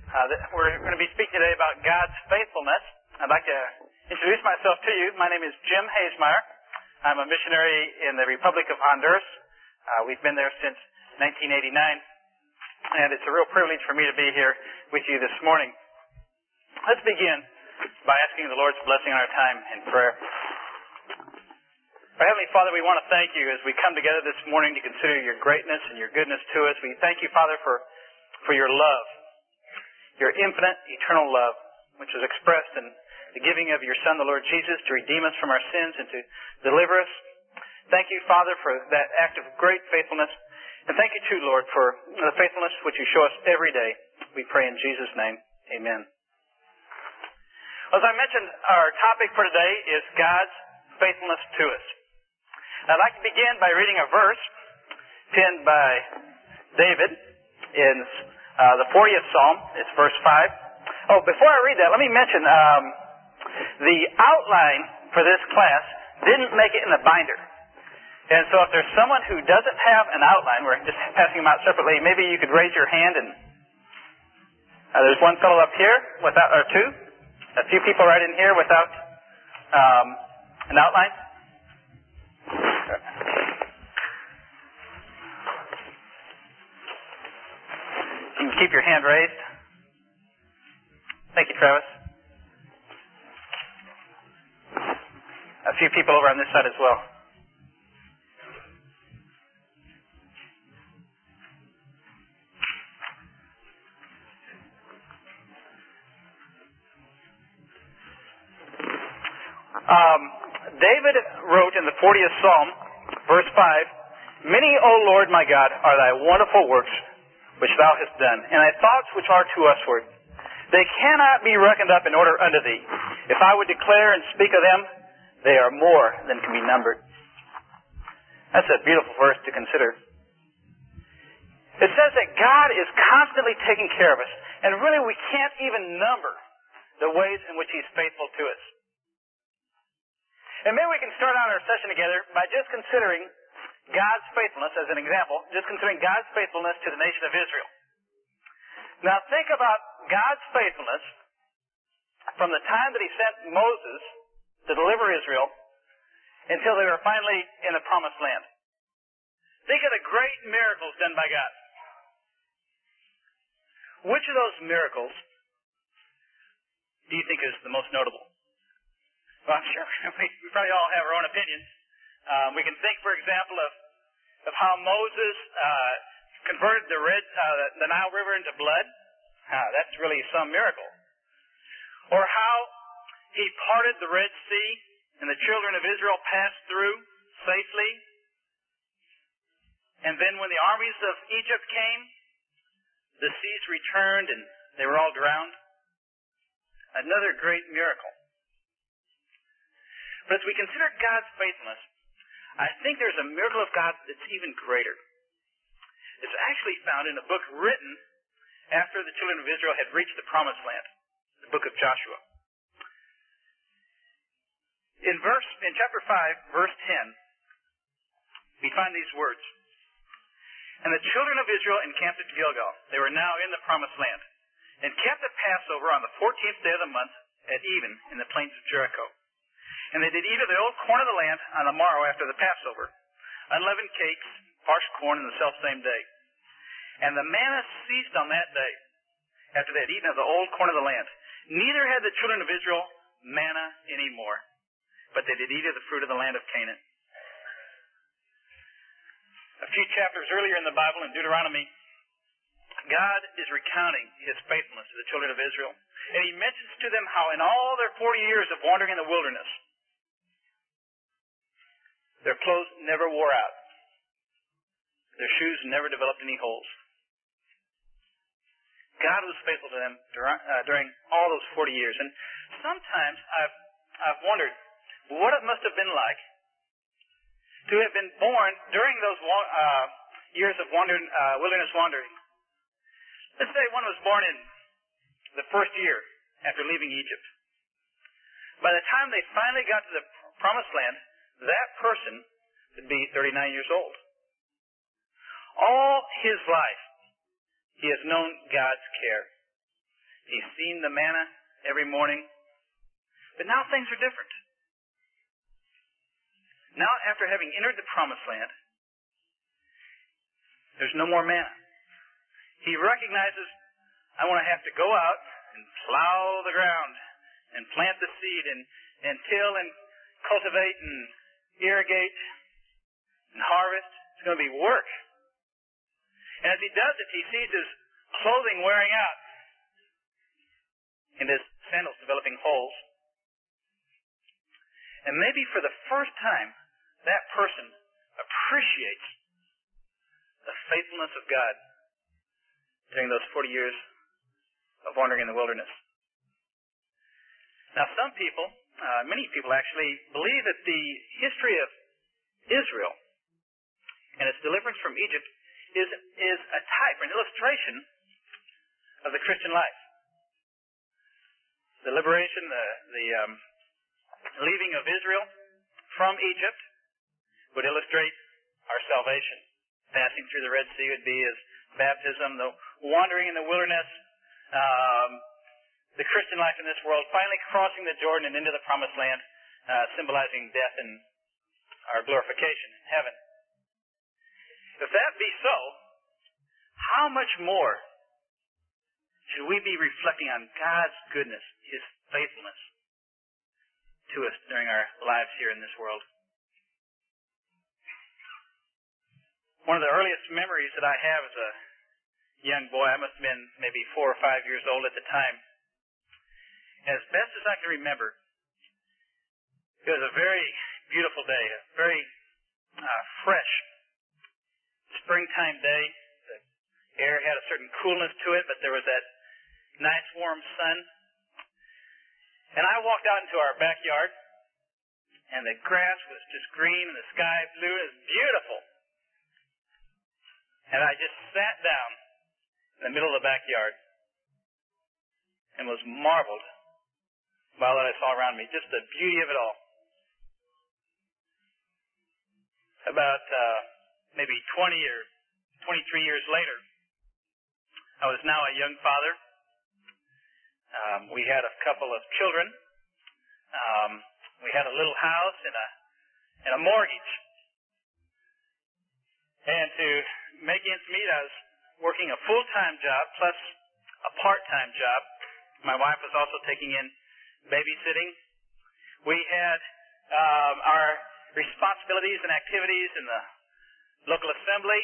We're going to be speaking today about God's faithfulness. I'd like to introduce myself to you. My name is Jim Hazemeyer. I'm a missionary in the Republic of Honduras. We've been there since 1989, and it's a real privilege for me to be here with you this morning. Let's begin by asking the Lord's blessing on our time in prayer. Our Heavenly Father, we want to thank you as we come together this morning to consider your greatness and your goodness to us. We thank you, Father, for your love, your infinite, eternal love, which is expressed in the giving of your Son, the Lord Jesus, to redeem us from our sins and to deliver us. Thank you, Father, for that act of great faithfulness. And thank you, too, Lord, for the faithfulness which you show us every day. We pray in Jesus' name. Amen. As I mentioned, our topic for today is God's faithfulness to us. I'd like to begin by reading a verse penned by David in the 40th Psalm. It's verse 5. Oh, before I read that, let me mention the outline for this class didn't make it in the binder. And so if there's someone who doesn't have an outline, we're just passing them out separately, maybe you could raise your hand. And there's one fellow up here without, or two. A few people right in here without an outline. You can keep your hand raised. Thank you, Travis. A few people over on this side as well. David wrote in the 40th Psalm, verse 5, "Many, O Lord my God, are thy wonderful works which thou hast done, and thy thoughts which are to usward. They cannot be reckoned up in order unto thee. If I would declare and speak of them, they are more than can be numbered." That's a beautiful verse to consider. It says that God is constantly taking care of us, and really we can't even number the ways in which He's faithful to us. And maybe we can start out our session together by just considering God's faithfulness as an example, just considering God's faithfulness to the nation of Israel. Now think about God's faithfulness from the time that He sent Moses to deliver Israel until they were finally in the promised land. Think of the great miracles done by God. Which of those miracles do you think is the most notable? Well, I'm sure we probably all have our own opinions. We can think, for example, of how Moses converted the Nile River into blood. That's really some miracle. Or how He parted the Red Sea and the children of Israel passed through safely. And then when the armies of Egypt came, the seas returned and they were all drowned. Another great miracle. But as we consider God's faithfulness, I think there's a miracle of God that's even greater. It's actually found in a book written after the children of Israel had reached the Promised Land, the book of Joshua. In chapter 5, verse 10, we find these words. "And the children of Israel encamped at Gilgal. They were now in the Promised Land, and kept the Passover on the 14th day of the month at even in the plains of Jericho. And they did eat of the old corn of the land on the morrow after the Passover, unleavened cakes, parched corn in the selfsame day. And the manna ceased on that day, after they had eaten of the old corn of the land. Neither had the children of Israel manna any more, but they did eat of the fruit of the land of Canaan." A few chapters earlier in the Bible, in Deuteronomy, God is recounting His faithfulness to the children of Israel. And He mentions to them how in all their 40 years of wandering in the wilderness, their clothes never wore out. Their shoes never developed any holes. God was faithful to them during all those 40 years. And sometimes I've wondered what it must have been like to have been born during those years of wilderness wandering. Let's say one was born in the first year after leaving Egypt. By the time they finally got to the Promised Land, that person would be 39 years old. All his life, he has known God's care. He's seen the manna every morning. But now things are different. Now, after having entered the promised land, there's no more manna. He recognizes, I want to have to go out and plow the ground and plant the seed and till and cultivate and irrigate and harvest. It's going to be work. And as he does it, he sees his clothing wearing out and his sandals developing holes. And maybe for the first time, that person appreciates the faithfulness of God during those 40 years of wandering in the wilderness. Now, some people, many people actually, believe that the history of Israel and its deliverance from Egypt is a type, an illustration of the Christian life. The liberation, the leaving of Israel from Egypt would illustrate our salvation. Passing through the Red Sea would be as baptism. The wandering in the wilderness, the Christian life in this world, finally crossing the Jordan and into the promised land, symbolizing death and our glorification in heaven. If that be so, how much more should we be reflecting on God's goodness, His faithfulness to us during our lives here in this world? One of the earliest memories that I have as a young boy, I must have been maybe 4 or 5 years old at the time. As best as I can remember, it was a very beautiful day, a very fresh springtime day. The air had a certain coolness to it, but there was that nice warm sun. And I walked out into our backyard, and the grass was just green and the sky blue. It was beautiful. And I just sat down in the middle of the backyard and was marveled by what I saw around me, just the beauty of it all. About maybe 20 or 23 years later, I was now a young father. We had a couple of children. We had a little house and a mortgage. And to make ends meet, I was working a full-time job plus a part-time job. My wife was also taking in babysitting. We had our responsibilities and activities in the local assembly.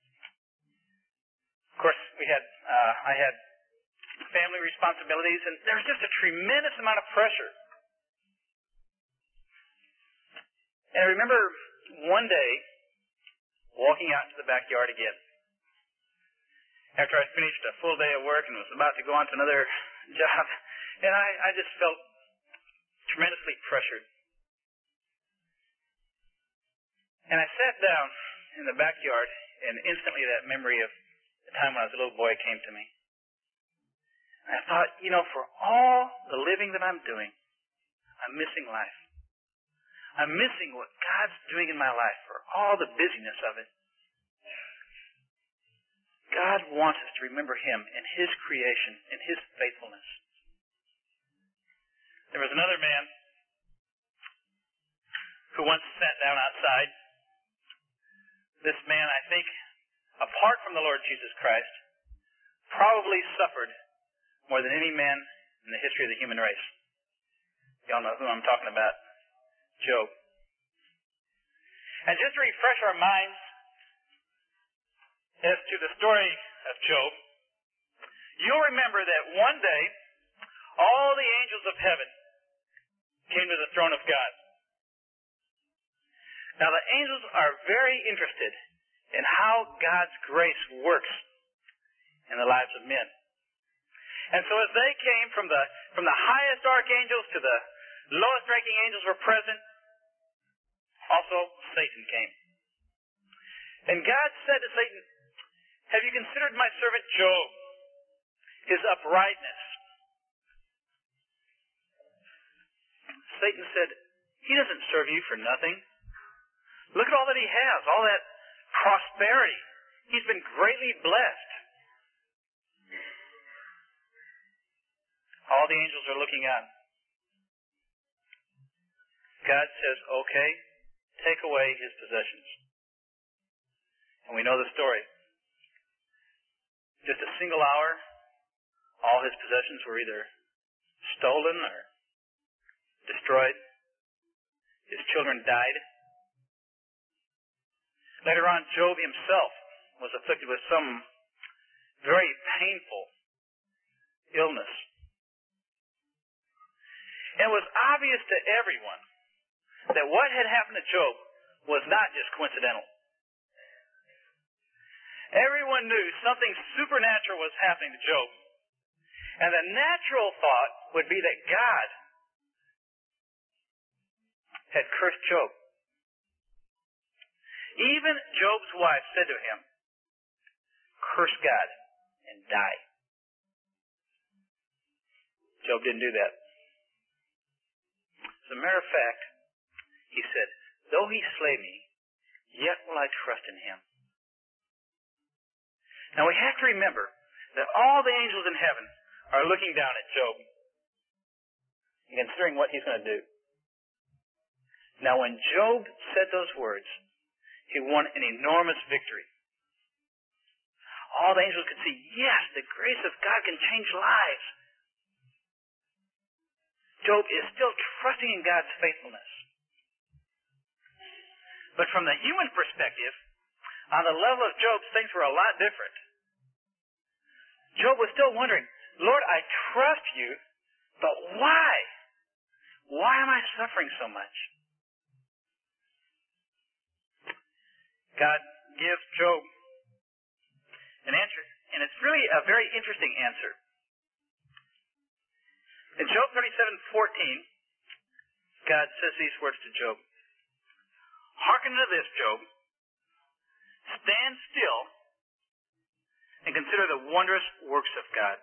Of course, I had family responsibilities, and there was just a tremendous amount of pressure. And I remember one day walking out into the backyard again after I finished a full day of work and was about to go on to another job, and I just felt tremendously pressured. And I sat down in the backyard, and instantly that memory of the time when I was a little boy came to me. And I thought, for all the living that I'm doing, I'm missing life. I'm missing what God's doing in my life for all the busyness of it. God wants us to remember Him and His creation and His faithfulness. There was another man who once sat down outside. This man, I think, apart from the Lord Jesus Christ, probably suffered more than any man in the history of the human race. Y'all know who I'm talking about. Job. And just to refresh our minds as to the story of Job, you'll remember that one day all the angels of heaven came to the throne of God. Now, the angels are very interested in how God's grace works in the lives of men. And so as they came from the highest archangels to the lowest ranking angels were present, also Satan came. And God said to Satan, "Have you considered my servant Job, his uprightness?" Satan said, "He doesn't serve you for nothing. Look at all that he has, all that prosperity. He's been greatly blessed." All the angels are looking on. God says, okay, take away his possessions. And we know the story. Just a single hour, all his possessions were either stolen or destroyed. His children died. Later on, Job himself was afflicted with some very painful illness. And it was obvious to everyone that what had happened to Job was not just coincidental. Everyone knew something supernatural was happening to Job. And the natural thought would be that God had cursed Job. Even Job's wife said to him, curse God and die. Job didn't do that. As a matter of fact, he said, though he slay me, yet will I trust in him. Now we have to remember that all the angels in heaven are looking down at Job and considering what he's going to do. Now when Job said those words, he won an enormous victory. All the angels could see, yes, the grace of God can change lives. Job is still trusting in God's faithfulness. But from the human perspective, on the level of Job, things were a lot different. Job was still wondering, Lord, I trust you, but why? Why am I suffering so much? God gives Job an answer, and it's really a very interesting answer. In Job 37:14, God says these words to Job. Hearken to this, Job. Stand still and consider the wondrous works of God.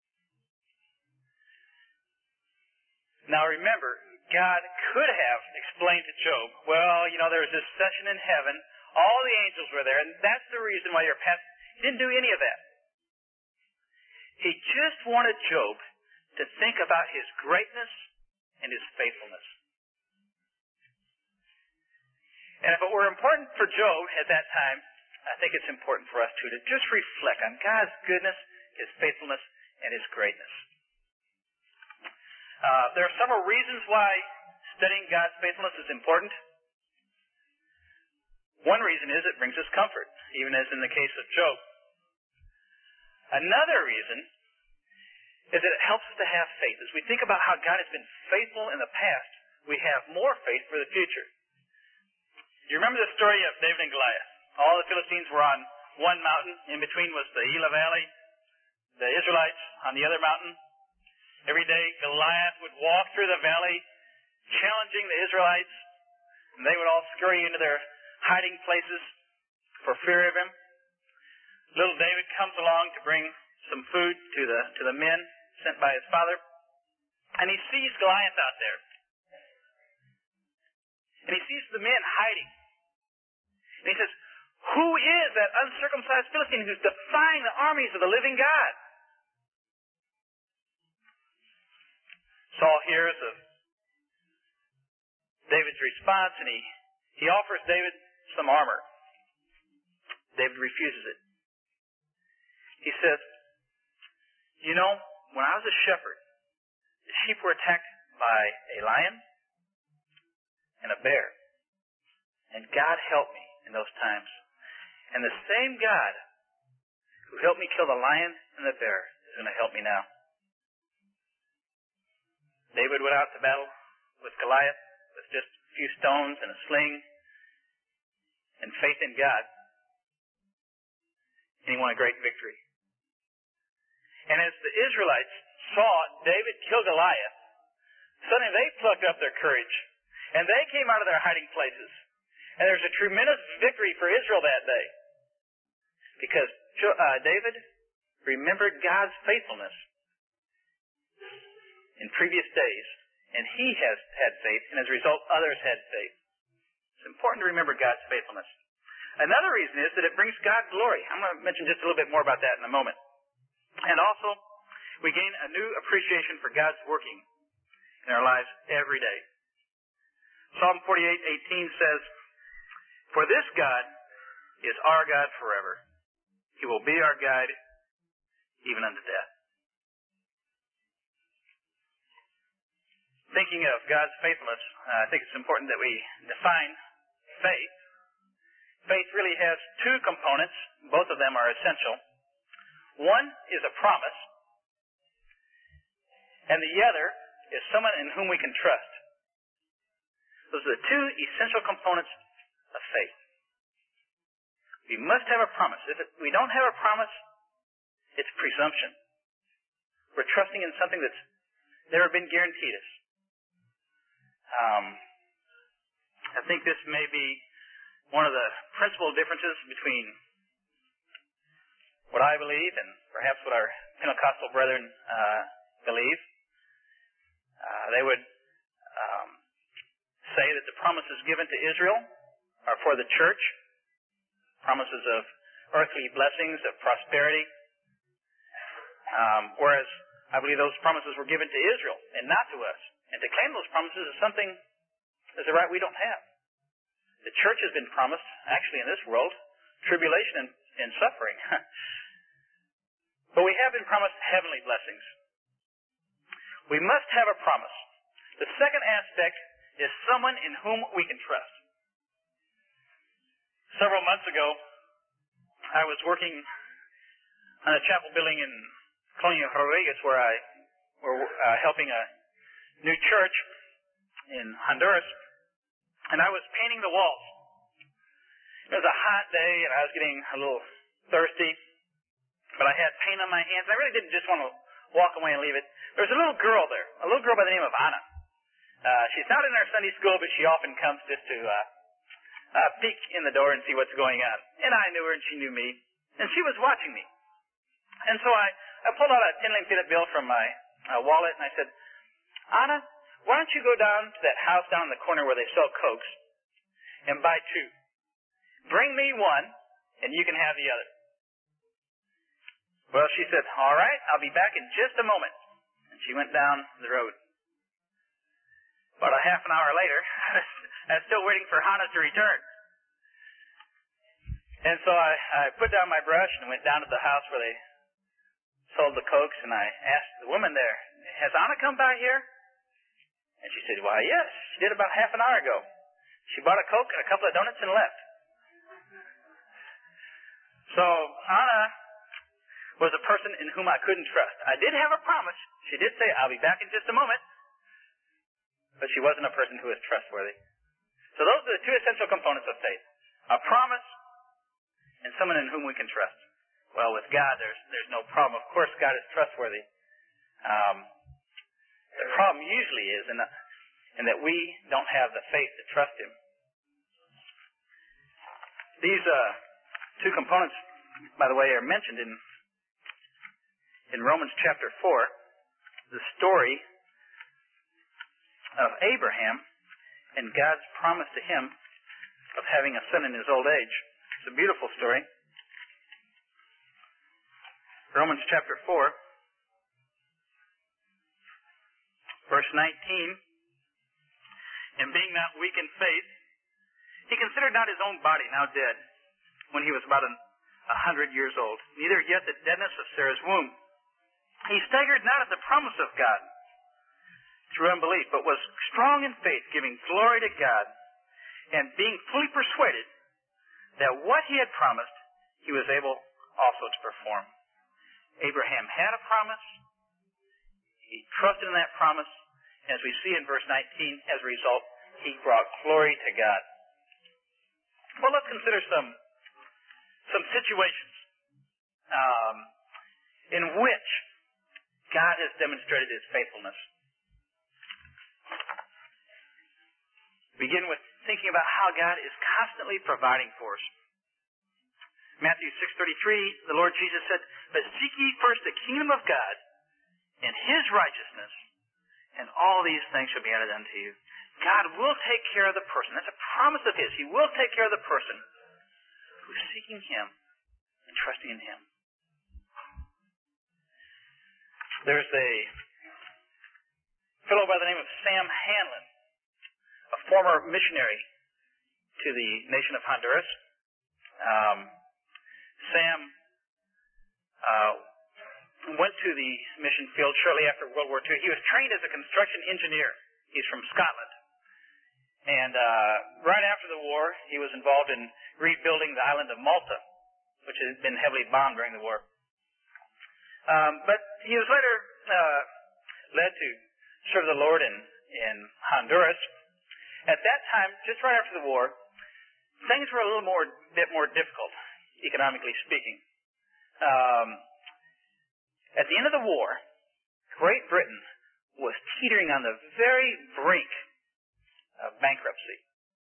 Now remember, God could have explained to Job, well, there was this session in heaven, all the angels were there, and that's the reason why you're passing. He didn't do any of that. He just wanted Job to think about his greatness and his faithfulness. And if it were important for Job at that time, I think it's important for us too to just reflect on God's goodness, his faithfulness, and his greatness. There are several reasons why studying God's faithfulness is important. One reason is it brings us comfort, even as in the case of Job. Another reason is that it helps us to have faith. As we think about how God has been faithful in the past, we have more faith for the future. Do you remember the story of David and Goliath? All the Philistines were on one mountain. In between was the Elah Valley. The Israelites on the other mountain. Every day, Goliath would walk through the valley, challenging the Israelites, and they would all scurry into their hiding places for fear of him. Little David comes along to bring some food to the men sent by his father, and he sees Goliath out there. And he sees the men hiding. And he says, who is that uncircumcised Philistine who's defying the armies of the living God? Saul hears of David's response, and he offers David some armor. David refuses it. He says, when I was a shepherd, the sheep were attacked by a lion and a bear. And God helped me in those times. And the same God who helped me kill the lion and the bear is going to help me now. David went out to battle with Goliath with just a few stones and a sling and faith in God. And he won a great victory. And as the Israelites saw David kill Goliath, suddenly they plucked up their courage. And they came out of their hiding places. And there was a tremendous victory for Israel that day. Because David remembered God's faithfulness in previous days. And he has had faith. And as a result, others had faith. It's important to remember God's faithfulness. Another reason is that it brings God glory. I'm going to mention just a little bit more about that in a moment. And also, we gain a new appreciation for God's working in our lives every day. Psalm 48:18 says, "For this God is our God forever. He will be our guide even unto death." Thinking of God's faithfulness, I think it's important that we define faith. Faith really has two components. Both of them are essential. One is a promise, and the other is someone in whom we can trust. Those are the two essential components of faith. We must have a promise. If we don't have a promise, it's presumption. We're trusting in something that's never been guaranteed us. I think this may be one of the principal differences between what I believe and perhaps what our Pentecostal brethren believe. They would say that the promises given to Israel are for the church, promises of earthly blessings, of prosperity, whereas I believe those promises were given to Israel and not to us. And to claim those promises is something, is a right we don't have. The church has been promised, actually in this world, tribulation and suffering. But we have been promised heavenly blessings. We must have a promise. The second aspect is someone in whom we can trust. Several months ago, I was working on a chapel building in Colonial Rodriguez where I were helping a new church in Honduras, and I was painting the walls. It was a hot day, and I was getting a little thirsty, but I had paint on my hands, and I really didn't just want to walk away and leave it. There was a little girl there, a little girl by the name of Anna. She's not in our Sunday school, but she often comes just to peek in the door and see what's going on. And I knew her, and she knew me, and she was watching me. And so I pulled out a 10-link bill from my wallet, and I said, "Anna, why don't you go down to that house down in the corner where they sell Cokes and buy 2. Bring me one, and you can have the other." Well, she said, "All right, I'll be back in just a moment." And she went down the road. About a half an hour later, I was still waiting for Hannah to return. And so I put down my brush and went down to the house where they sold the Cokes, and I asked the woman there, "Has Anna come by here?" And she said, "Why, yes, she did about half an hour ago. She bought a Coke and a couple of donuts and left." So Anna was a person in whom I couldn't trust. I did have a promise. She did say, "I'll be back in just a moment." But she wasn't a person who was trustworthy. So those are the two essential components of faith. A promise and someone in whom we can trust. Well, with God, there's no problem. Of course, God is trustworthy. The problem usually is in that we don't have the faith to trust Him. These two components, by the way, are mentioned in Romans chapter 4, the story of Abraham and God's promise to him of having a son in his old age. It's a beautiful story. Romans chapter 4, verse 19. "And being not weak in faith, he considered not his own body now dead, when he was about 100 years old, neither yet the deadness of Sarah's womb. He staggered not at the promise of God through unbelief, but was strong in faith, giving glory to God, and being fully persuaded that what he had promised, he was able also to perform." Abraham had a promise. He trusted in that promise. As we see in verse 19, as a result, he brought glory to God. Well, let's consider some situations in which God has demonstrated His faithfulness. Begin with thinking about how God is constantly providing for us. Matthew 6:33, the Lord Jesus said, "But seek ye first the kingdom of God and His righteousness, and all these things shall be added unto you." God will take care of the person. That's a promise of His. He will take care of the person who's seeking Him and trusting in Him. There's a fellow by the name of Sam Hanlon, a former missionary to the nation of Honduras. Sam went to the mission field shortly after World War II. He was trained as a construction engineer. He's from Scotland. And right after the war, he was involved in rebuilding the island of Malta, which had been heavily bombed during the war. But he was later led to serve the Lord in Honduras. At that time, just right after the war, things were a bit more difficult, economically speaking. At the end of the war, Great Britain was teetering on the very brink of bankruptcy.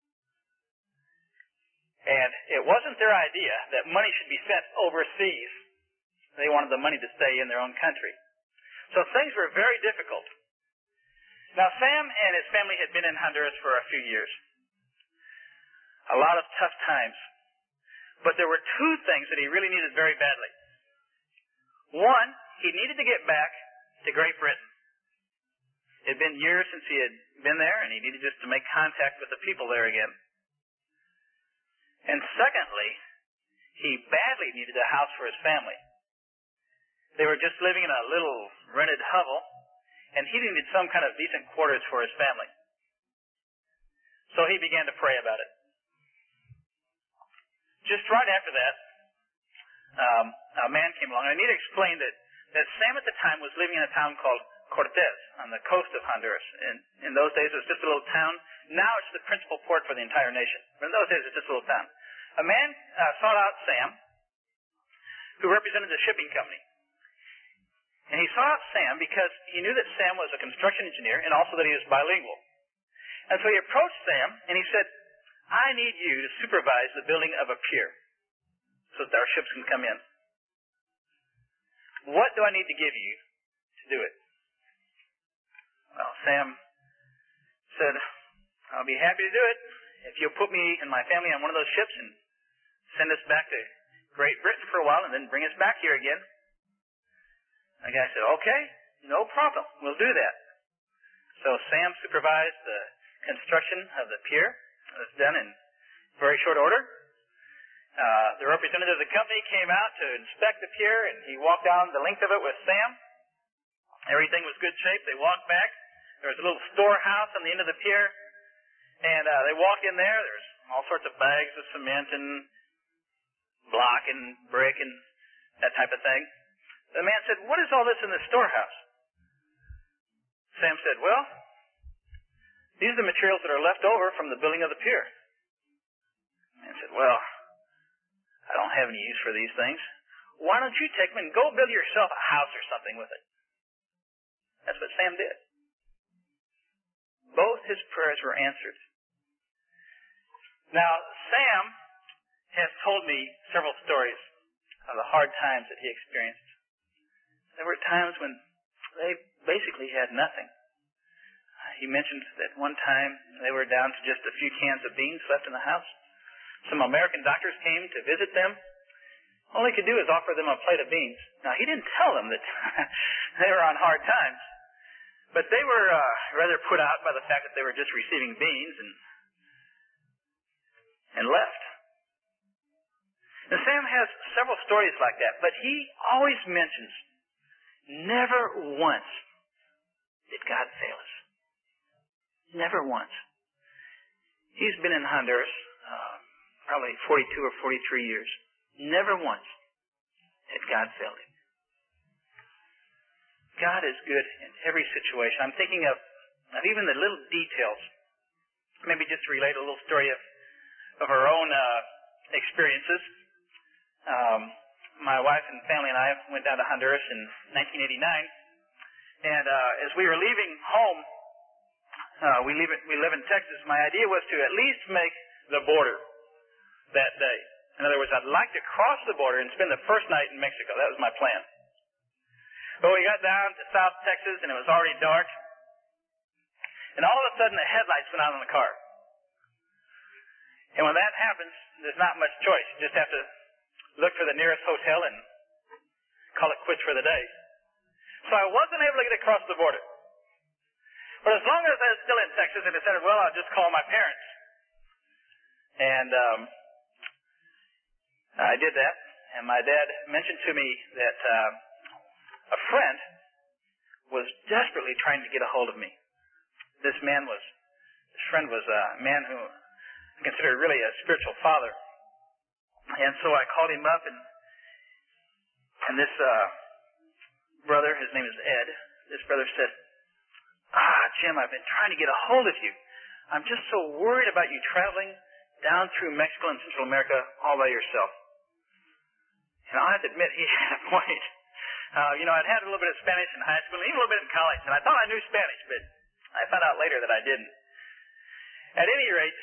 And it wasn't their idea that money should be sent overseas. They wanted the money to stay in their own country. So things were very difficult. Now, Sam and his family had been in Honduras for a few years. A lot of tough times. But there were two things that he really needed very badly. One, he needed to get back to Great Britain. It had been years since he had been there, and he needed just to make contact with the people there again. And secondly, he badly needed a house for his family. They were just living in a little rented hovel, and he needed some kind of decent quarters for his family. So he began to pray about it. Just right after that, a man came along. I need to explain that Sam at the time was living in a town called Cortez on the coast of Honduras. In those days, it was just a little town. Now it's the principal port for the entire nation. But in those days, it's just a little town. A man sought out Sam, who represented the shipping company. And he sought out Sam because he knew that Sam was a construction engineer and also that he was bilingual. And so he approached Sam and he said, I need you to supervise the building of a pier so that our ships can come in. What do I need to give you to do it? Well, Sam said, I'll be happy to do it if you'll put me and my family on one of those ships and send us back to Great Britain for a while and then bring us back here again. The guy said, okay, no problem. We'll do that. So Sam supervised the construction of the pier. It was done in very short order. The representative of the company came out to inspect the pier, and he walked down the length of it with Sam. Everything was good shape. They walked back. There was a little storehouse on the end of the pier, and they walked in there. There's all sorts of bags of cement and block and brick and that type of thing. The man said, what is all this in the storehouse? Sam said, well, these are the materials that are left over from the building of the pier. The man said, well, I don't have any use for these things. Why don't you take them and go build yourself a house or something with it? That's what Sam did. Both his prayers were answered. Now, Sam has told me several stories of the hard times that he experienced. There were times when they basically had nothing. He mentioned that one time they were down to just a few cans of beans left in the house. Some American doctors came to visit them. All he could do is offer them a plate of beans. Now, he didn't tell them that they were on hard times, but they were rather put out by the fact that they were just receiving beans and left. Now, Sam has several stories like that, but he always mentions never once did God fail us. Never once. He's been in Honduras probably 42 or 43 years. Never once had God failed him. God is good in every situation. I'm thinking of even the little details. Maybe just to relate a little story of our own experiences. My wife and family and I went down to Honduras in 1989, and as we were leaving home, we live in Texas. My idea was to at least make the border that day. In other words, I'd like to cross the border and spend the first night in Mexico. That was my plan. But we got down to South Texas, and it was already dark, and all of a sudden the headlights went out on the car. And when that happens, there's not much choice. You just have to look for the nearest hotel and call it quits for the day. So I wasn't able to get across the border. But as long as I was still in Texas, I decided, well, I'll just call my parents. And I did that. And my dad mentioned to me that a friend was desperately trying to get a hold of me. This friend was a man who I considered really a spiritual father. And so I called him up, and this brother, his name is Ed, this brother said, Jim, I've been trying to get a hold of you. I'm just so worried about you traveling down through Mexico and Central America all by yourself. And I have to admit, he had a point. I'd had a little bit of Spanish in high school, and even a little bit in college, and I thought I knew Spanish, but I found out later that I didn't. At any rate,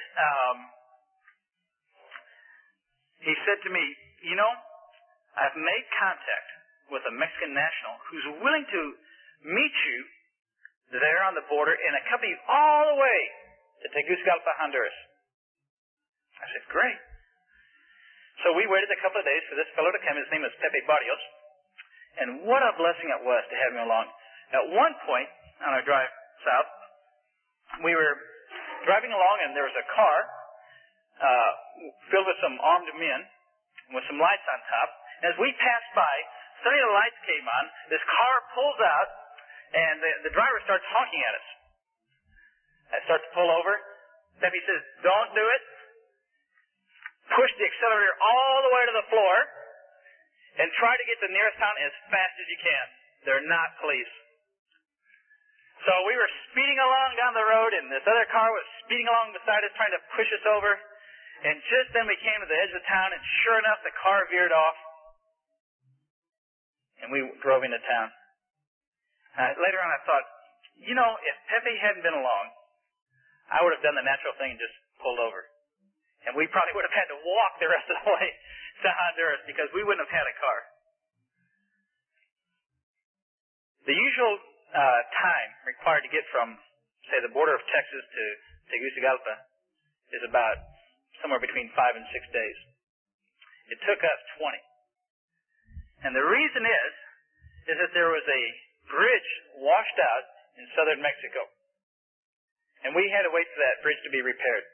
he said to me, I've made contact with a Mexican national who's willing to meet you there on the border and accompany you all the way to Tegucigalpa, Honduras. I said, great. So we waited a couple of days for this fellow to come. His name was Pepe Barrios. And what a blessing it was to have him along. At one point on our drive south, we were driving along and there was a car filled with some armed men with some lights on top. And as we passed by, suddenly the lights came on. This car pulls out and the driver starts honking at us. I start to pull over. Pepe says, don't do it. Push the accelerator all the way to the floor and try to get to the nearest town as fast as you can. They're not police. So we were speeding along down the road, and this other car was speeding along beside us, trying to push us over. And just then we came to the edge of the town, and sure enough, the car veered off, and we drove into town. Later on, I thought, if Pepe hadn't been along, I would have done the natural thing and just pulled over. And we probably would have had to walk the rest of the way to Honduras because we wouldn't have had a car. The usual time required to get from, say, the border of Texas to Tegucigalpa is about somewhere between 5 and 6 days. It took us 20. And the reason is that there was a bridge washed out in southern Mexico. And we had to wait for that bridge to be repaired.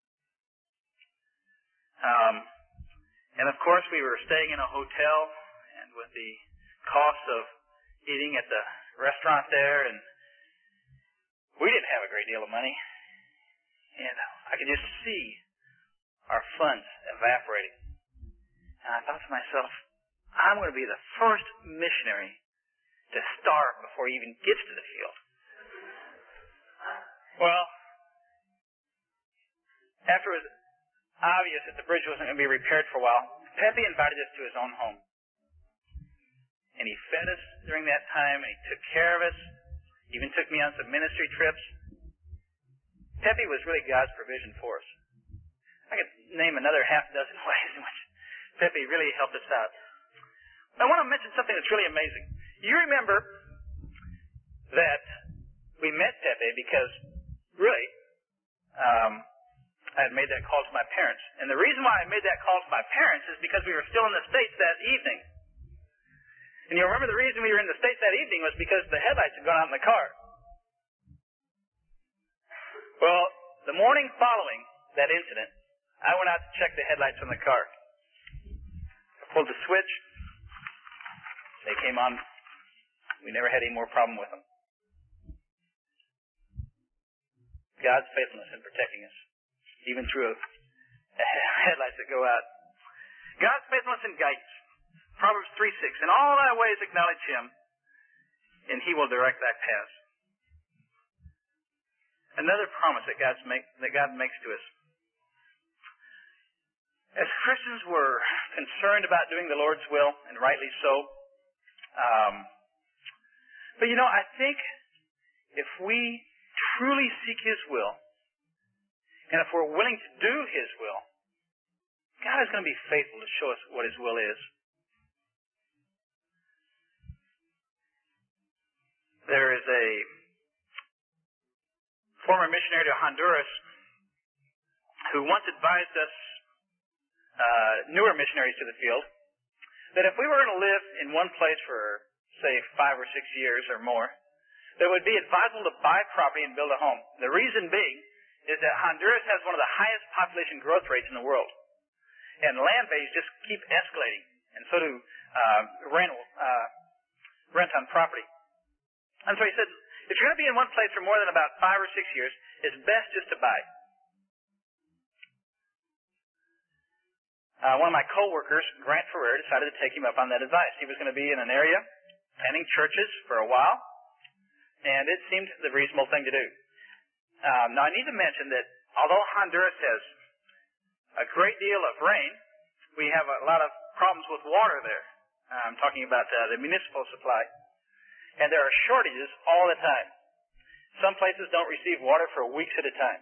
And of course, we were staying in a hotel, and with the cost of eating at the restaurant there, and we didn't have a great deal of money. And I could just see our funds evaporating. And I thought to myself, I'm going to be the first missionary to starve before he even gets to the field. Well, after it was obvious that the bridge wasn't going to be repaired for a while, Pepe invited us to his own home. And he fed us during that time, and he took care of us, even took me on some ministry trips. Pepe was really God's provision for us. I could name another half dozen ways in which Pepe really helped us out. I want to mention something that's really amazing. You remember that we met Pepe because, really, I had made that call to my parents. And the reason why I made that call to my parents is because we were still in the States that evening. And you'll remember the reason we were in the States that evening was because the headlights had gone out in the car. Well, the morning following that incident, I went out to check the headlights on the car. I pulled the switch. They came on. We never had any more problem with them. God's faithfulness in protecting us, even through headlights that go out. God's faithfulness and guidance. Proverbs 3:6. In all thy ways acknowledge him, and he will direct thy paths. Another promise that God makes to us. As Christians, we're concerned about doing the Lord's will, and rightly so. But I think if we truly seek his will, and if we're willing to do his will, God is going to be faithful to show us what his will is. There is a former missionary to Honduras who once advised us, newer missionaries to the field, that if we were going to live in one place for say 5 or 6 years or more, that it would be advisable to buy property and build a home. The reason being is that Honduras has one of the highest population growth rates in the world. And land values just keep escalating. And so do rent on property. And so he said, if you're going to be in one place for more than about 5 or 6 years, it's best just to buy. One of my co-workers, Grant Ferrer, decided to take him up on that advice. He was going to be in an area planting churches for a while, and it seemed the reasonable thing to do. Now, I need to mention that although Honduras has a great deal of rain, we have a lot of problems with water there. I'm talking about the municipal supply. And there are shortages all the time. Some places don't receive water for weeks at a time.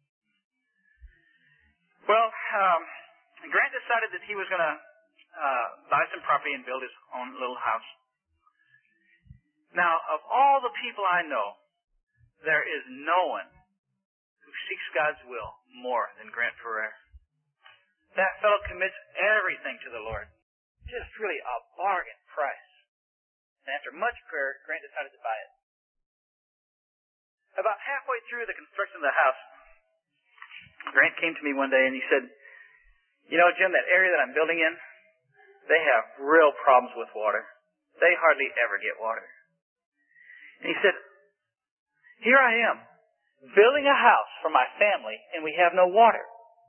Well, Grant decided that he was going to buy some property and build his own little house. Now, of all the people I know, there is no one who seeks God's will more than Grant Ferrer. That fellow commits everything to the Lord. Just really a bargain price. And after much prayer, Grant decided to buy it. About halfway through the construction of the house, Grant came to me one day and he said, you know, Jim, that area that I'm building in, they have real problems with water. They hardly ever get water. And he said, here I am, building a house for my family, and we have no water.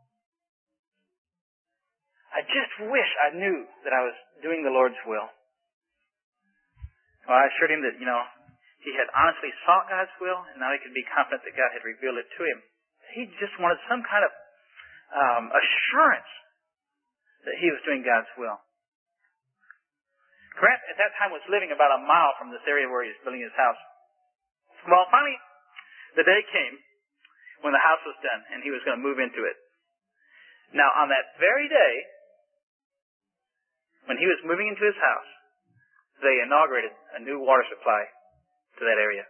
I just wish I knew that I was doing the Lord's will. Well, I assured him that, he had honestly sought God's will, and now he could be confident that God had revealed it to him. He just wanted some kind of assurance that he was doing God's will. Grant, at that time, was living about a mile from this area where he was building his house. Well, finally, the day came when the house was done, and he was going to move into it. Now, on that very day, when he was moving into his house, they inaugurated a new water supply to that area.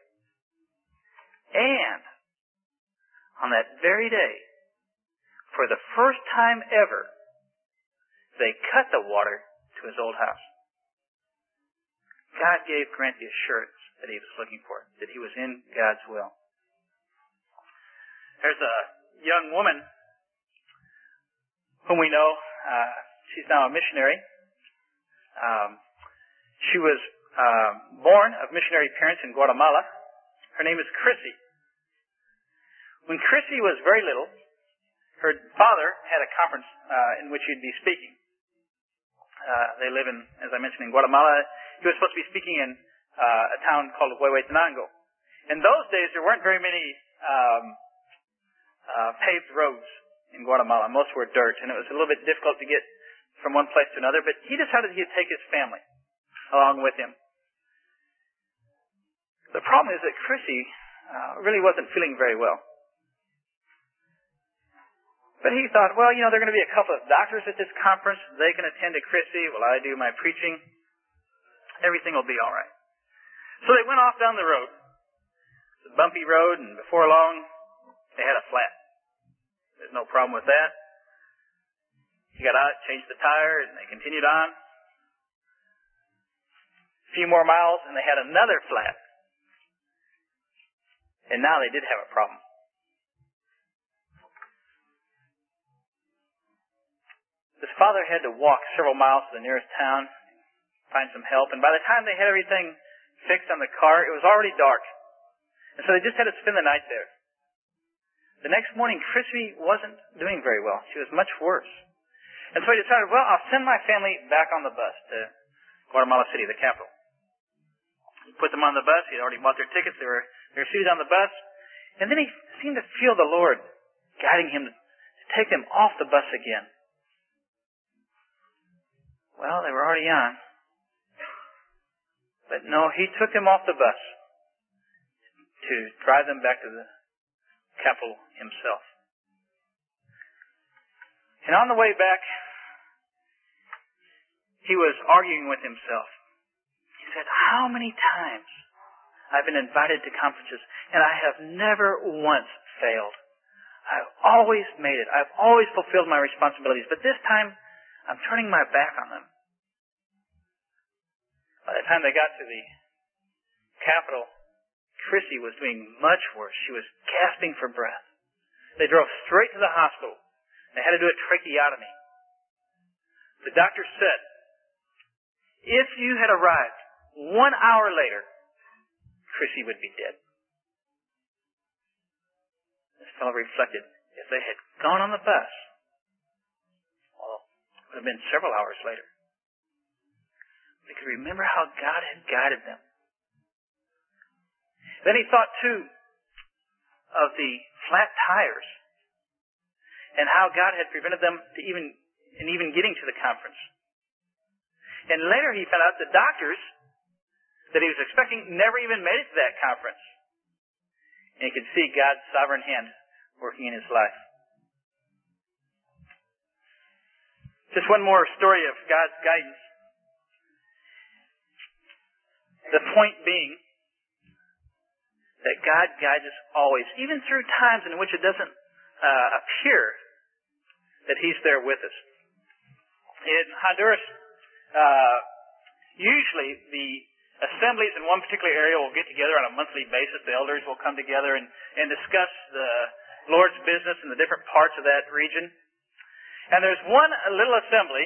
And on that very day, for the first time ever, they cut the water to his old house. God gave Grant the assurance that he was looking for, that he was in God's will. There's a young woman whom we know. She's now a missionary. She was born of missionary parents in Guatemala. Her name is Chrissy. When Chrissy was very little, her father had a conference in which he'd be speaking. They live in, as I mentioned, in Guatemala. He was supposed to be speaking in a town called Huehuetenango. In those days, there weren't very many paved roads in Guatemala. Most were dirt, and it was a little bit difficult to get from one place to another, but he decided he'd take his family along with him. The problem is that Chrissy really wasn't feeling very well. But he thought, well, there are going to be a couple of doctors at this conference. They can attend to Chrissy while I do my preaching. Everything will be all right. So they went off down the road. It's a bumpy road, and before long, they had a flat. There's no problem with that. He got out, changed the tire, and they continued on. A few more miles, and they had another flat. And now they did have a problem. His father had to walk several miles to the nearest town, find some help, and by the time they had everything fixed on the car, it was already dark. And so they just had to spend the night there. The next morning, Chrissy wasn't doing very well. She was much worse. And so he decided, well, I'll send my family back on the bus to Guatemala City, the capital. He put them on the bus. He had already bought their tickets. They were seated on the bus. And then he seemed to feel the Lord guiding him to take them off the bus again. Well, they were already on. But no, he took them off the bus to drive them back to the capital himself. And on the way back, he was arguing with himself. He said, how many times I've been invited to conferences and I have never once failed. I've always made it. I've always fulfilled my responsibilities. But this time, I'm turning my back on them. By the time they got to the Capitol, Chrissy was doing much worse. She was gasping for breath. They drove straight to the hospital. They had to do a tracheotomy. The doctor said, if you had arrived 1 hour later, Chrissy would be dead. This fellow reflected, if they had gone on the bus, well, it would have been several hours later. They could remember how God had guided them. Then he thought, too, of the flat tires and how God had prevented them to even getting to the conference. And later he found out the doctors that he was expecting never even made it to that conference. And he could see God's sovereign hand working in his life. Just one more story of God's guidance. The point being that God guides us always, even through times in which it doesn't appear that He's there with us. In Honduras, usually the assemblies in one particular area will get together on a monthly basis. The elders will come together and discuss the Lord's business in the different parts of that region. And there's one little assembly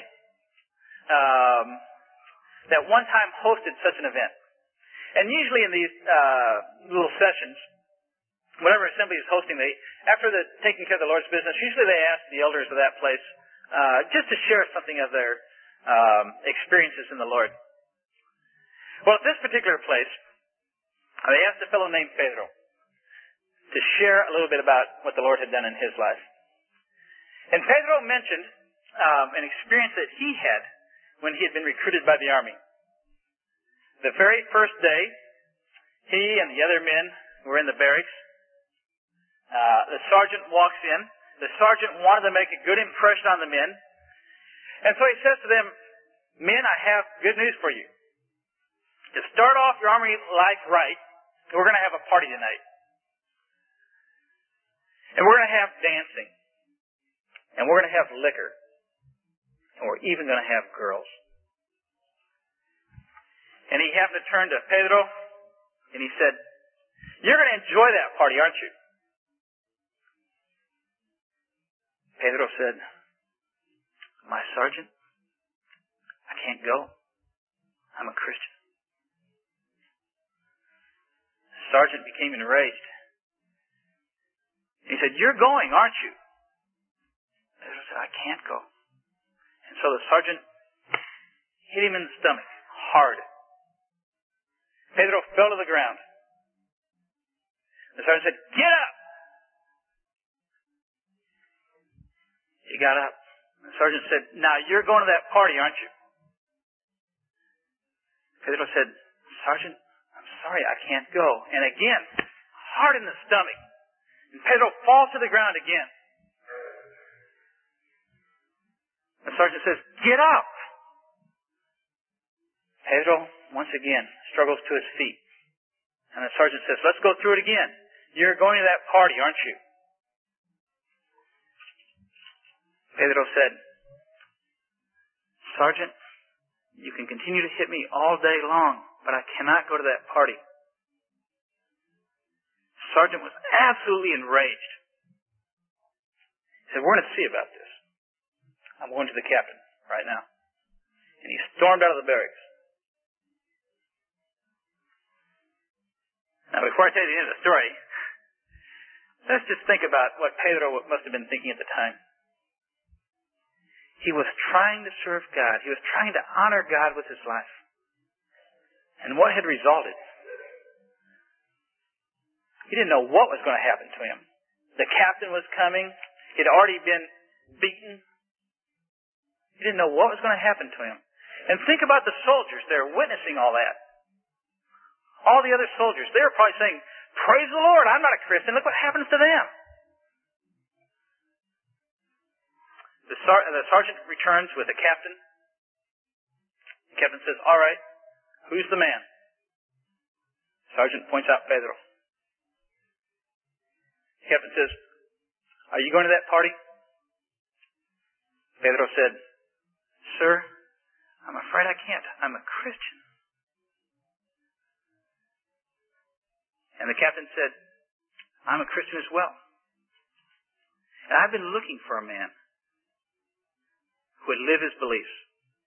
that one time hosted such an event. And usually in these little sessions, whatever assembly is hosting, after taking care of the Lord's business, usually they ask the elders of that place just to share something of their experiences in the Lord. Well, at this particular place, they asked a fellow named Pedro to share a little bit about what the Lord had done in his life. And Pedro mentioned an experience that he had when he had been recruited by the army. The very first day, he and the other men were in the barracks. The sergeant walks in. The sergeant wanted to make a good impression on the men. And so he says to them, men, I have good news for you. To start off your army life right, we're going to have a party tonight. And we're going to have dancing. And we're going to have liquor. And we're even going to have girls. And he happened to turn to Pedro, and he said, you're going to enjoy that party, aren't you? Pedro said, my sergeant, I can't go. I'm a Christian. The sergeant became enraged. He said, you're going, aren't you? Pedro said, I can't go. And so the sergeant hit him in the stomach hard. Pedro fell to the ground. The sergeant said, get up! He got up. The sergeant said, now you're going to that party, aren't you? Pedro said, Sergeant, I'm sorry, I can't go. And again, hard in the stomach. And Pedro falls to the ground again. The sergeant says, get up! Pedro, once again, struggles to his feet. And the sergeant says, let's go through it again. You're going to that party, aren't you? Pedro said, Sergeant, you can continue to hit me all day long, but I cannot go to that party. The sergeant was absolutely enraged. He said, we're going to see about this. I'm going to the captain right now. And he stormed out of the barracks. Now, before I tell you the end of the story, let's just think about what Pedro must have been thinking at the time. He was trying to serve God. He was trying to honor God with his life. And what had resulted? He didn't know what was going to happen to him. The captain was coming. He had already been beaten. He didn't know what was going to happen to him. And think about the soldiers there witnessing all that. All the other soldiers, they were probably saying, praise the Lord, I'm not a Christian. Look what happens to them. The sergeant returns with the captain. The captain says, all right, who's the man? The sergeant points out Pedro. The captain says, are you going to that party? Pedro said, sir, I'm afraid I can't. I'm a Christian. And the captain said, I'm a Christian as well. And I've been looking for a man who would live his beliefs.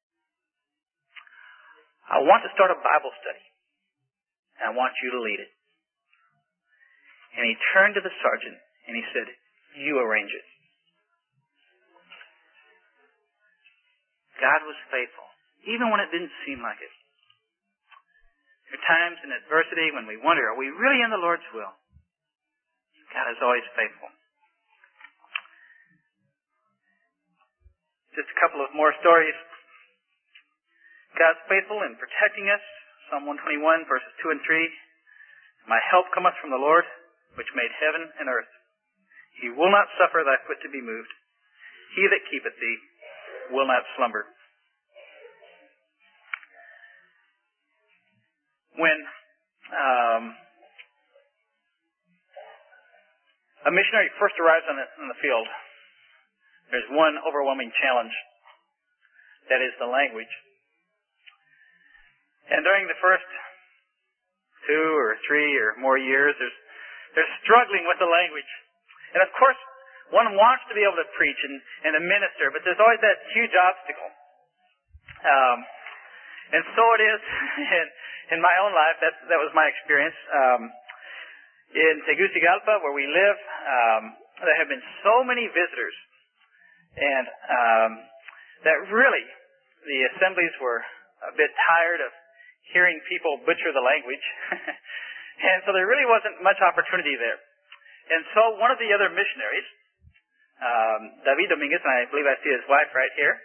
I want to start a Bible study. And I want you to lead it. And he turned to the sergeant and he said, you arrange it. God was faithful, even when it didn't seem like it. There are times in adversity when we wonder, are we really in the Lord's will? God is always faithful. Just a couple of more stories. God's faithful in protecting us. Psalm 121, verses 2 and 3. My help cometh from the Lord, which made heaven and earth. He will not suffer thy foot to be moved. He that keepeth thee will not slumber. When a missionary first arrives on the field, there's one overwhelming challenge. That is the language. And during the first 2 or 3 or more years, they're struggling with the language. And of course, one wants to be able to preach and to minister, but there's always that huge obstacle. And so it is in my own life. That was my experience. In Tegucigalpa, where we live, there have been so many visitors, and that really the assemblies were a bit tired of hearing people butcher the language. And so there really wasn't much opportunity there. And so one of the other missionaries, David Dominguez, and I believe I see his wife right here,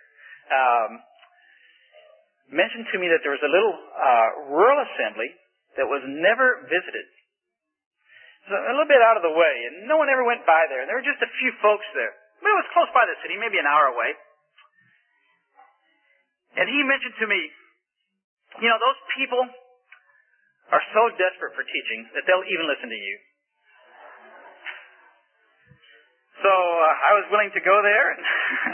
mentioned to me that there was a little rural assembly that was never visited. So a little bit out of the way, and no one ever went by there. And there were just a few folks there. But it was close by the city, maybe an hour away. And he mentioned to me, those people are so desperate for teaching that they'll even listen to you. So I was willing to go there. And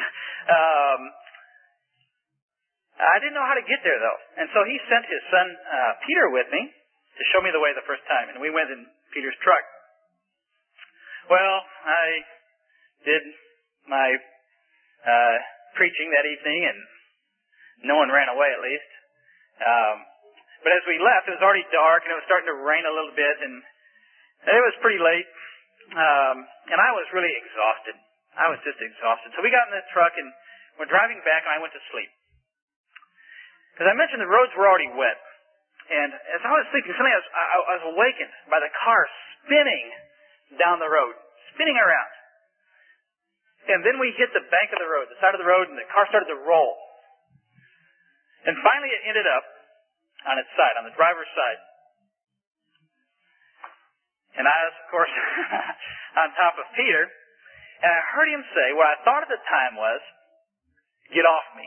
I didn't know how to get there, though. And so he sent his son Peter with me to show me the way the first time. And we went in Peter's truck. Well, I did my preaching that evening, and no one ran away, at least. But as we left, it was already dark, and it was starting to rain a little bit, and it was pretty late. And I was really exhausted. I was just exhausted. So we got in the truck, and we're driving back, and I went to sleep. As I mentioned, the roads were already wet. And as I was sleeping, suddenly I was awakened by the car spinning down the road, spinning around. And then we hit the bank of the road, the side of the road, and the car started to roll. And finally it ended up on its side, on the driver's side. And I was, of course, on top of Peter, and I heard him say what I thought at the time was, "Get off me."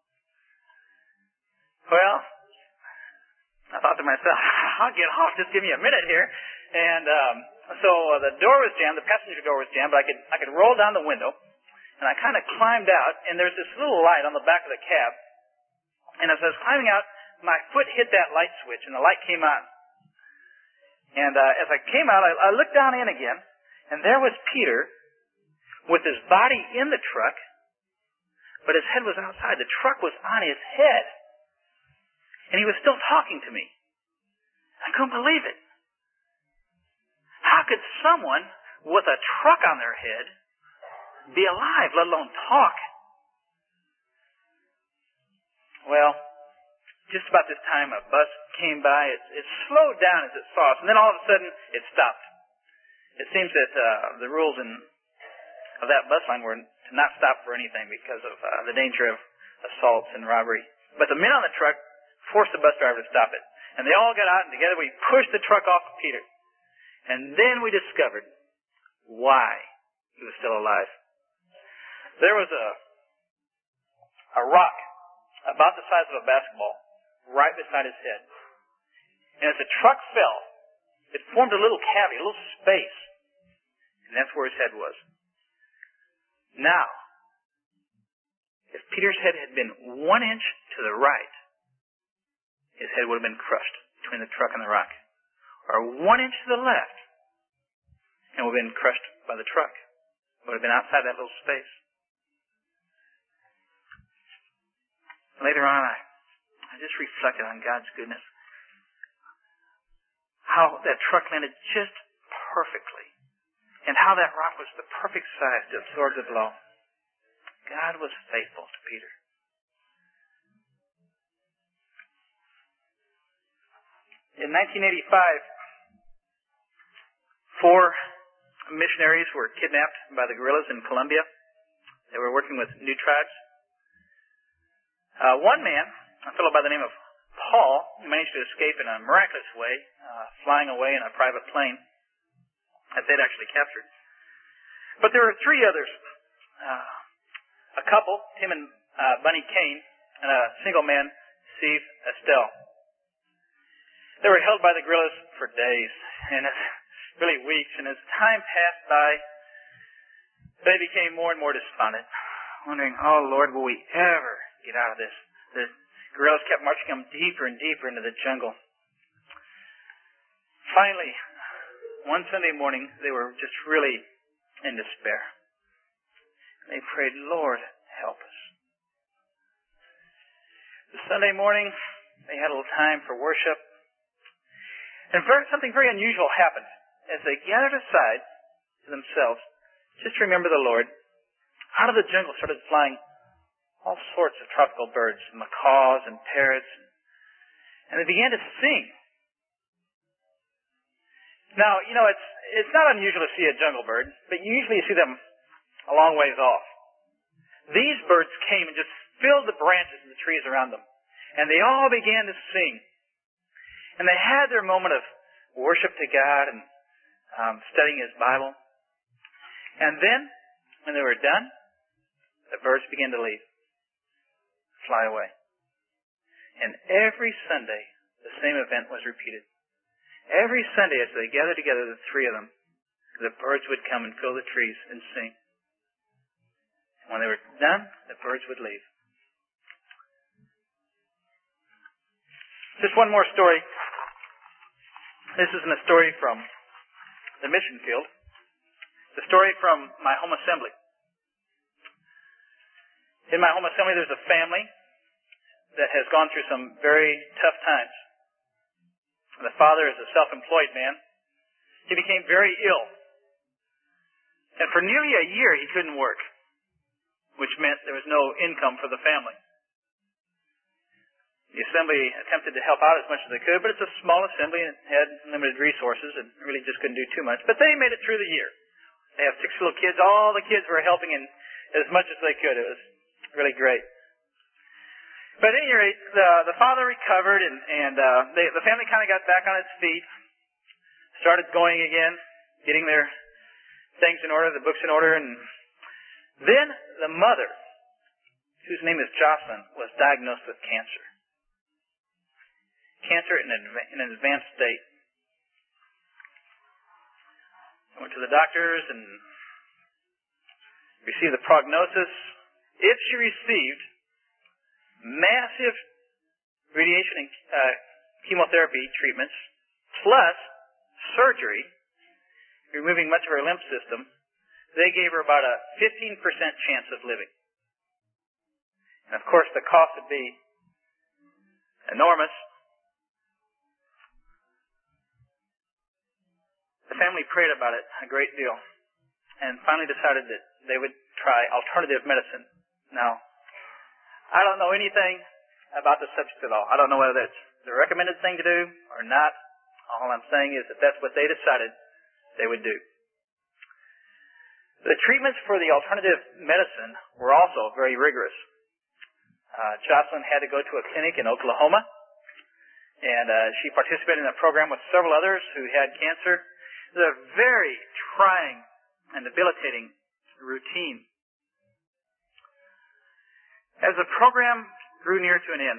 Well, I thought to myself, I'll get off, just give me a minute here. And so the door was jammed, the passenger door was jammed, but I could roll down the window, and I kind of climbed out, and there's this little light on the back of the cab. And as I was climbing out, my foot hit that light switch, and the light came on. And as I came out, I looked down in again, and there was Peter with his body in the truck, but his head was outside. The truck was on his head. And he was still talking to me. I couldn't believe it. How could someone with a truck on their head be alive, let alone talk? Well, just about this time, a bus came by. It slowed down as it saw us, and then all of a sudden, it stopped. It seems that the rules of that bus line were to not stop for anything because of the danger of assaults and robbery. But the men on the truck forced the bus driver to stop it. And they all got out, and together we pushed the truck off of Peter. And then we discovered why he was still alive. There was a rock about the size of a basketball right beside his head. And as the truck fell, it formed a little cavity, a little space. And that's where his head was. Now, if Peter's head had been 1 inch to the right, his head would have been crushed between the truck and the rock. or 1 inch to the left, and would have been crushed by the truck. Would have been outside that little space. Later on, I just reflected on God's goodness. How that truck landed just perfectly. And how that rock was the perfect size to absorb the blow. God was faithful to Peter. In 1985, 4 missionaries were kidnapped by the guerrillas in Colombia. They were working with new tribes. One man, a fellow by the name of Paul, managed to escape in a miraculous way, flying away in a private plane that they'd actually captured. But there were 3 others. A couple, Tim and Bunny Kane, and a single man, Steve Estelle. They were held by the guerrillas for days, and really weeks, and as time passed by, they became more and more despondent, wondering, oh Lord, will we ever get out of this? The guerrillas kept marching them deeper and deeper into the jungle. Finally, one Sunday morning, they were just really in despair. They prayed, Lord, help us. The Sunday morning, they had a little time for worship. And something very unusual happened. As they gathered aside to themselves, just to remember the Lord, out of the jungle started flying all sorts of tropical birds, macaws and parrots, and they began to sing. Now, it's not unusual to see a jungle bird, but usually you see them a long ways off. These birds came and just filled the branches of the trees around them, and they all began to sing. And they had their moment of worship to God and studying His Bible. And then, when they were done, the birds began to leave, fly away. And every Sunday, the same event was repeated. Every Sunday, as they gathered together, the 3 of them, the birds would come and fill the trees and sing. And when they were done, the birds would leave. Just one more story. This isn't a story from the mission field. It's a story from my home assembly. In my home assembly, there's a family that has gone through some very tough times. The father is a self-employed man. He became very ill. And for nearly a year, he couldn't work, which meant there was no income for the family. The assembly attempted to help out as much as they could, but it's a small assembly and had limited resources and really just couldn't do too much. But they made it through the year. They have 6 little kids. All the kids were helping in as much as they could. It was really great. But at any rate, the father recovered, and the family kind of got back on its feet, started going again, getting their things in order, the books in order, and then the mother, whose name is Jocelyn, was diagnosed with cancer. Cancer in an advanced state. I went to the doctors and received the prognosis. If she received massive radiation and chemotherapy treatments plus surgery, removing much of her lymph system, they gave her about a 15% chance of living. And of course, the cost would be enormous. The family prayed about it a great deal and finally decided that they would try alternative medicine. Now, I don't know anything about the subject at all. I don't know whether that's the recommended thing to do or not. All I'm saying is that that's what they decided they would do. The treatments for the alternative medicine were also very rigorous. Jocelyn had to go to a clinic in Oklahoma, and she participated in a program with several others who had cancer. It was a very trying and debilitating routine. As the program grew near to an end,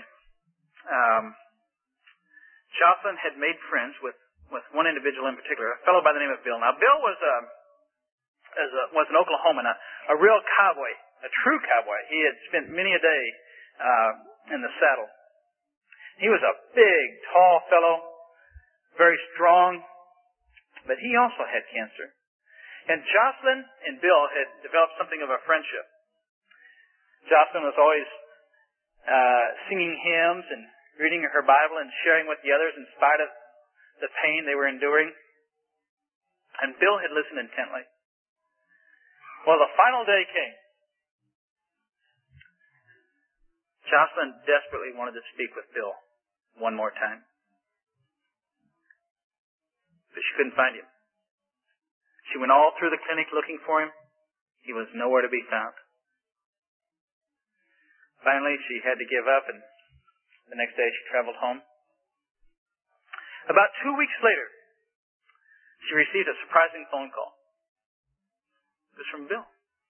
Jocelyn had made friends with one individual in particular, a fellow by the name of Bill. Now, Bill was an Oklahoman, a real cowboy, a true cowboy. He had spent many a day in the saddle. He was a big, tall fellow, very strong, but he also had cancer. And Jocelyn and Bill had developed something of a friendship. Jocelyn was always singing hymns and reading her Bible and sharing with the others in spite of the pain they were enduring. And Bill had listened intently. Well, the final day came. Jocelyn desperately wanted to speak with Bill one more time. But she couldn't find him. She went all through the clinic looking for him. He was nowhere to be found. Finally, she had to give up, and the next day she traveled home. About 2 weeks later, she received a surprising phone call. It was from Bill.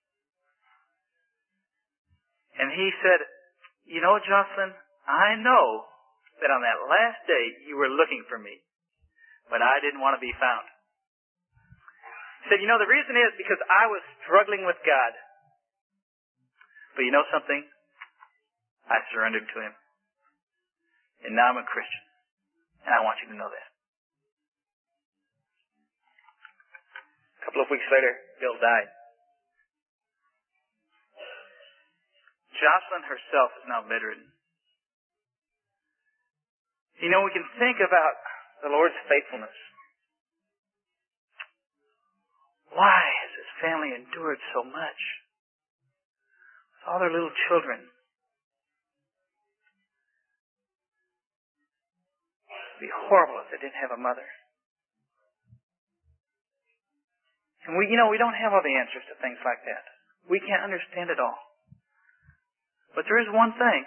And he said, "You know, Jocelyn, I know that on that last day you were looking for me, but I didn't want to be found." He said, "You know, the reason is because I was struggling with God. But you know something? I surrendered to Him. And now I'm a Christian. And I want you to know that." A couple of weeks later, Bill died. Jocelyn herself is now bedridden. You know, we can think about the Lord's faithfulness. Why has His family endured so much? With all their little children. It would be horrible if they didn't have a mother. And we don't have all the answers to things like that. We can't understand it all. But there is one thing.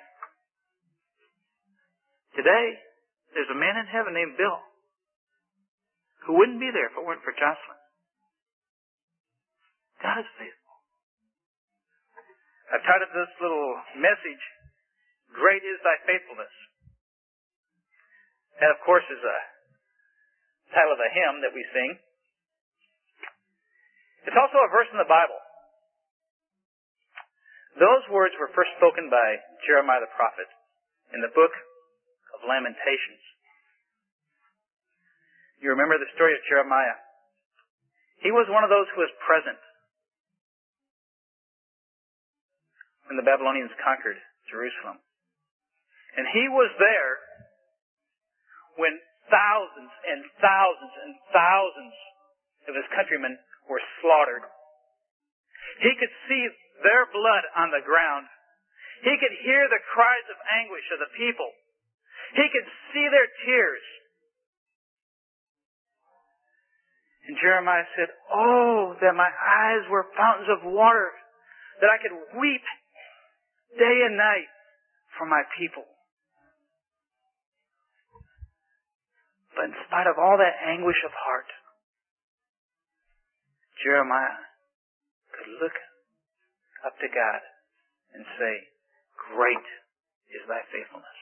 Today, there's a man in heaven named Bill who wouldn't be there if it weren't for Jocelyn. God is faithful. I've titled this little message, "Great is Thy Faithfulness." That, of course, is a title of a hymn that we sing. It's also a verse in the Bible. Those words were first spoken by Jeremiah the prophet in the book of Lamentations. You remember the story of Jeremiah. He was one of those who was present when the Babylonians conquered Jerusalem. And he was there when thousands and thousands and thousands of his countrymen were slaughtered. He could see their blood on the ground. He could hear the cries of anguish of the people. He could see their tears. And Jeremiah said, "Oh, that my eyes were fountains of water, that I could weep day and night for my people." But in spite of all that anguish of heart, Jeremiah could look up to God and say, "Great is Thy faithfulness."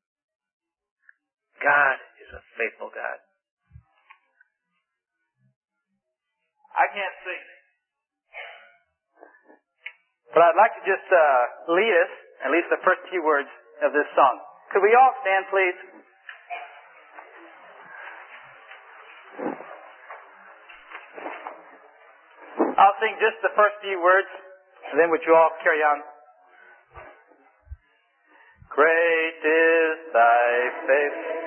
God is a faithful God. I can't sing, but I'd like to just lead us, at least the first few words of this song. Could we all stand, please? I'll sing just the first few words, and then would you all carry on? Great is Thy faithfulness.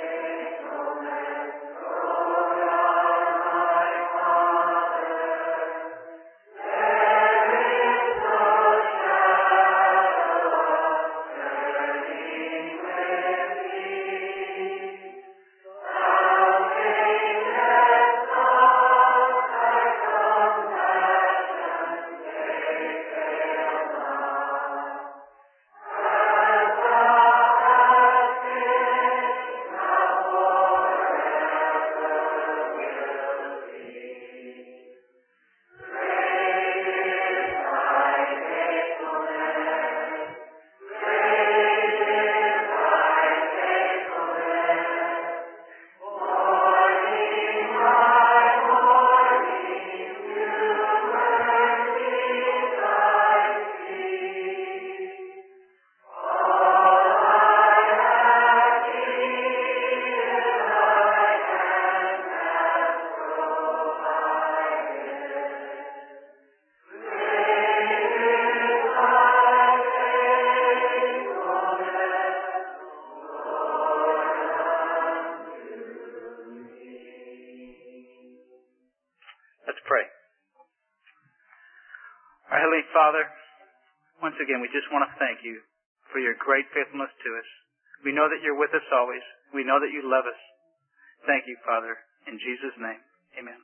Heavenly Father, once again, we just want to thank you for your great faithfulness to us. We know that you're with us always. We know that you love us. Thank you, Father. In Jesus' name, amen.